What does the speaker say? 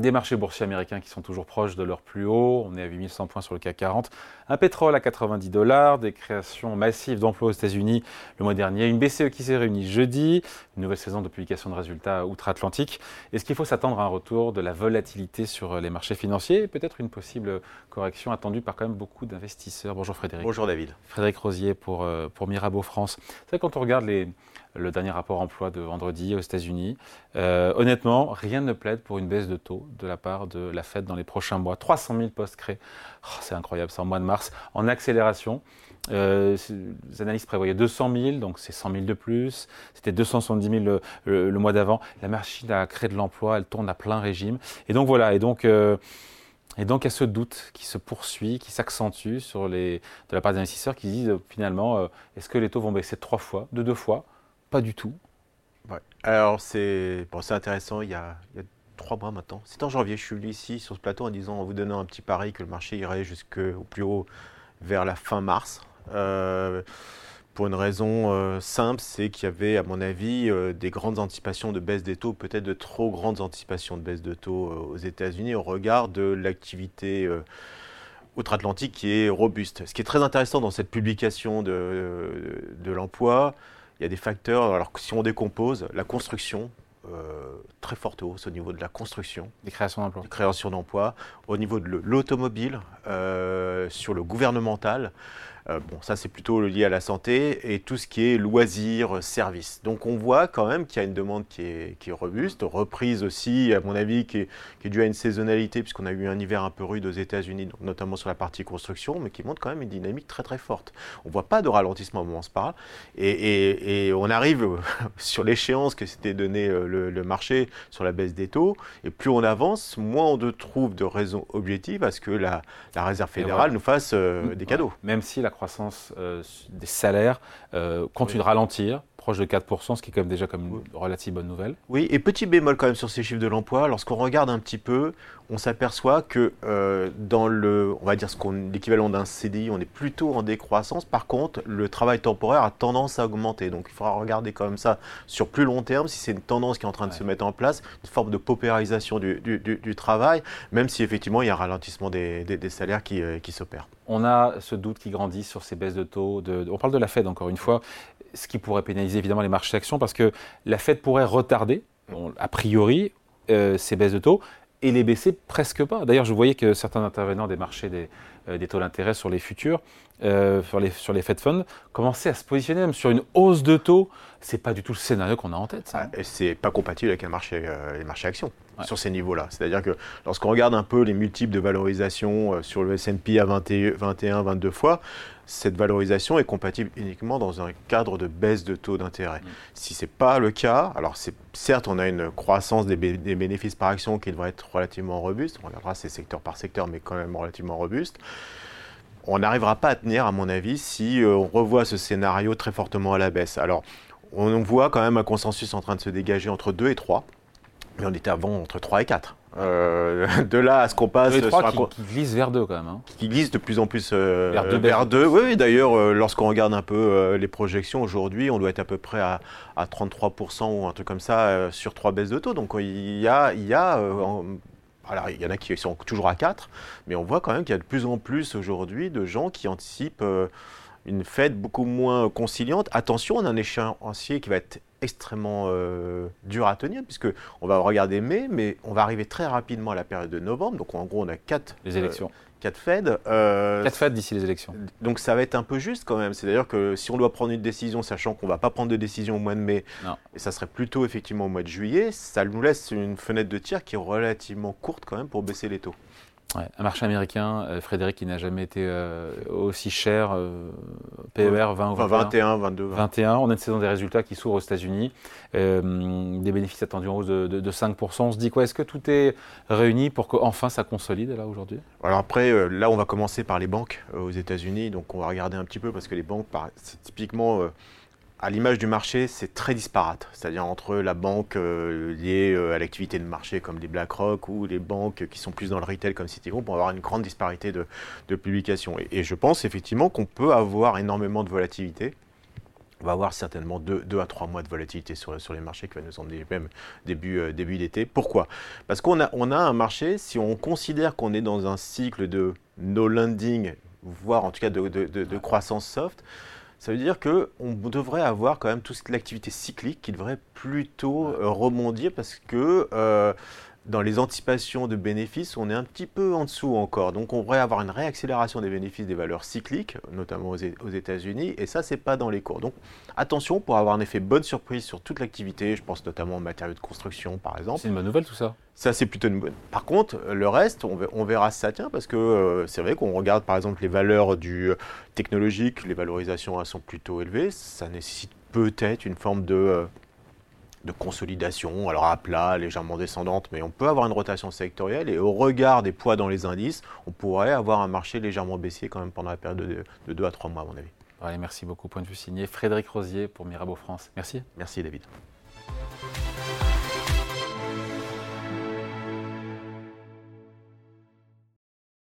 Des marchés boursiers américains qui sont toujours proches de leur plus haut. On est à 8100 points sur le CAC 40. Un pétrole à $90. Des créations massives d'emplois aux États-Unis le mois dernier. Une BCE qui s'est réunie jeudi. Une nouvelle saison de publication de résultats outre-Atlantique. Est-ce qu'il faut s'attendre à un retour de la volatilité sur les marchés financiers et peut-être une possible correction attendue par quand même beaucoup d'investisseurs? Bonjour Frédéric. Bonjour David. Frédéric Rosier pour Mirabeau France. C'est vrai, quand on regarde le dernier rapport emploi de vendredi aux États-Unis, honnêtement, rien ne plaide pour une baisse de taux de la part de la Fed dans les prochains mois. 300 000 postes créés, c'est incroyable, c'est en mois de mars, en accélération. Les analystes prévoyaient 200 000, donc c'est 100 000 de plus. C'était 270 000 le mois d'avant. La machine à créer de l'emploi, elle tourne à plein régime. Et donc voilà, et donc il y a ce doute qui se poursuit, qui s'accentue de la part des investisseurs qui disent finalement, est-ce que les taux vont baisser de deux fois? Pas du tout. Ouais. Alors c'est intéressant, il y a 3 mois maintenant. C'était en janvier, je suis venu ici sur ce plateau en vous donnant un petit pari que le marché irait jusqu'au plus haut vers la fin mars. Pour une raison simple, c'est qu'il y avait, à mon avis, des grandes anticipations de baisse des taux, peut-être de trop grandes anticipations de baisse de taux aux États-Unis au regard de l'activité outre-Atlantique qui est robuste. Ce qui est très intéressant dans cette publication de l'emploi, il y a des facteurs, alors que si on décompose, la construction, très forte hausse au niveau de la construction. Des créations d'emplois. Des créations d'emplois, au niveau de l'automobile, sur le gouvernemental. Ça c'est plutôt lié à la santé et tout ce qui est loisirs, services. Donc on voit quand même qu'il y a une demande qui est robuste, reprise aussi à mon avis qui est due à une saisonnalité puisqu'on a eu un hiver un peu rude aux États-Unis, donc notamment sur la partie construction, mais qui montre quand même une dynamique très très forte. On ne voit pas de ralentissement au moment où on se parle et on arrive sur l'échéance que s'était donné le marché sur la baisse des taux et plus on avance, moins on trouve de raisons objectives à ce que la Réserve fédérale nous fasse des cadeaux. Même si la croissance des salaires continue de ralentir, proche de 4%, ce qui est quand même déjà comme une relative bonne nouvelle. Oui, et petit bémol quand même sur ces chiffres de l'emploi, lorsqu'on regarde un petit peu, on s'aperçoit que dans on va dire l'équivalent d'un CDI, on est plutôt en décroissance. Par contre, le travail temporaire a tendance à augmenter. Donc il faudra regarder quand même ça sur plus long terme, si c'est une tendance qui est en train de se mettre en place, une forme de paupérisation du travail, même si effectivement il y a un ralentissement des salaires qui s'opère. On a ce doute qui grandit sur ces baisses de taux. On parle de la Fed encore une fois, ce qui pourrait pénaliser évidemment les marchés actions parce que la Fed pourrait retarder, a priori, ces baisses de taux et les baisser presque pas. D'ailleurs, je voyais que certains intervenants des marchés des taux d'intérêt sur les futurs, sur les Fed Funds, commençaient à se positionner même sur une hausse de taux. Ce n'est pas du tout le scénario qu'on a en tête. Ça. Et ce n'est pas compatible avec les marchés actions sur ces niveaux-là. C'est-à-dire que lorsqu'on regarde un peu les multiples de valorisation sur le S&P à 21, 22 fois, cette valorisation est compatible uniquement dans un cadre de baisse de taux d'intérêt. Si ce n'est pas le cas, alors certes on a une croissance des bénéfices par action qui devrait être relativement robuste, on regardera ces secteur par secteur mais quand même relativement robuste. On n'arrivera pas à tenir à mon avis si on revoit ce scénario très fortement à la baisse. Alors on voit quand même un consensus en train de se dégager entre 2 et 3, mais on était avant entre 3 et 4. De là à ce qu'on passe qui glisse vers 2 quand même. Qui glisse de plus en plus vers 2. Oui, d'ailleurs, lorsqu'on regarde un peu les projections aujourd'hui, on doit être à peu près à 33% ou un truc comme ça sur 3 baisses de taux. Donc il y en a qui sont toujours à 4, mais on voit quand même qu'il y a de plus en plus aujourd'hui de gens qui anticipent une Fed beaucoup moins conciliante. Attention, on a un échéancier qui va être extrêmement dur à tenir, puisqu'on va regarder mai, mais on va arriver très rapidement à la période de novembre. Donc en gros, on a 4 élections. 4 Fed. 4 Fed d'ici les élections. Donc ça va être un peu juste quand même. C'est-à-dire que si on doit prendre une décision, sachant qu'on ne va pas prendre de décision au mois de mai, et ça serait plutôt effectivement au mois de juillet, ça nous laisse une fenêtre de tir qui est relativement courte quand même pour baisser les taux. Ouais, un marché américain, Frédéric, qui n'a jamais été aussi cher, PER 20 ou 21, 22. 21, on a une saison des résultats qui s'ouvre aux États-Unis, des bénéfices attendus en hausse de 5%. On se dit quoi? Est-ce que tout est réuni pour qu'enfin ça consolide là aujourd'hui? Alors après, là on va commencer par les banques aux États-Unis, donc on va regarder un petit peu parce que les banques, c'est typiquement... à l'image du marché, c'est très disparate. C'est-à-dire entre la banque liée à l'activité de marché comme les BlackRock ou les banques qui sont plus dans le retail comme Citigroup, on va avoir une grande disparité de publications. Et je pense effectivement qu'on peut avoir énormément de volatilité On va avoir certainement 2 à 3 mois de volatilité sur les marchés qui va nous emmener même début d'été. Pourquoi? Parce qu'on a un marché, si on considère qu'on est dans un cycle de no landing, voire en tout cas de croissance soft, ça veut dire qu'on devrait avoir quand même toute l'activité cyclique qui devrait plutôt rebondir parce que dans les anticipations de bénéfices, on est un petit peu en dessous encore. Donc on devrait avoir une réaccélération des bénéfices des valeurs cycliques, notamment aux États-Unis, et ça, c'est pas dans les cours. Donc attention pour avoir un effet bonne surprise sur toute l'activité, je pense notamment aux matériaux de construction par exemple. C'est une bonne nouvelle tout ça. Ça, c'est plutôt une bonne. Par contre, le reste, on verra si ça tient, parce que c'est vrai qu'on regarde par exemple les valeurs technologiques, les valorisations elles sont plutôt élevées, ça nécessite peut-être une forme de consolidation, alors à plat, légèrement descendante, mais on peut avoir une rotation sectorielle et au regard des poids dans les indices, on pourrait avoir un marché légèrement baissier quand même pendant la période de 2 à 3 mois à mon avis. Allez, merci beaucoup, point de vue signé Frédéric Rosier pour Mirabeau France. Merci. Merci David.